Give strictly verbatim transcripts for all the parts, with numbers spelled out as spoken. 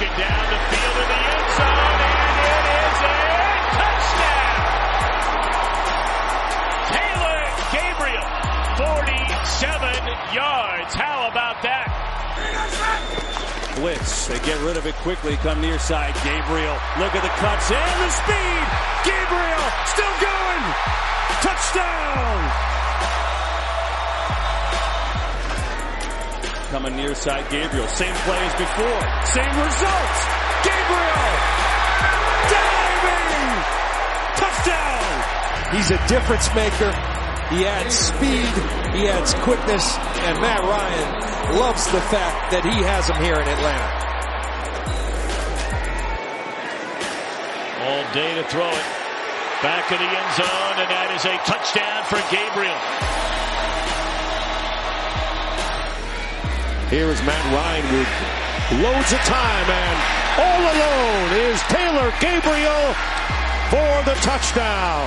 Broken down the field in the end zone, and it is a touchdown! Taylor Gabriel, forty-seven yards. How about that? Blitz. They get rid of it quickly. Come near side. Gabriel. Look at the cuts and the speed. Gabriel still going. Touchdown. Coming near side. Gabriel. Same play as before. Same results. Gabriel. Diving. Touchdown. He's a difference maker. He adds speed. He adds quickness. And Matt Ryan loves the fact that he has him here in Atlanta. All day to throw it. Back in the end zone, and that is a touchdown for Gabriel. Here is Matt Ryan with loads of time, and all alone is Taylor Gabriel for the touchdown.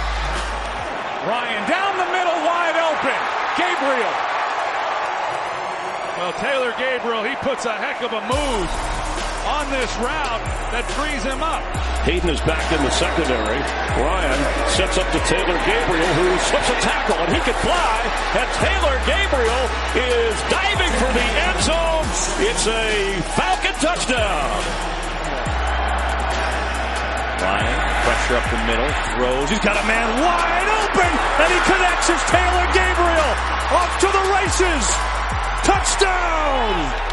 Ryan down the middle, wide open. Gabriel. Well, Taylor Gabriel, he puts a heck of a move on this route that frees him up. Hayden is back in the secondary. Ryan sets up to Taylor Gabriel, who slips a tackle, and he can fly. And Taylor Gabriel is diving for the end zone. It's a Falcon touchdown. Ryan, pressure up the middle, throws. He's got a man wide open, and he connects. It's Taylor Gabriel off to the races. Touchdown!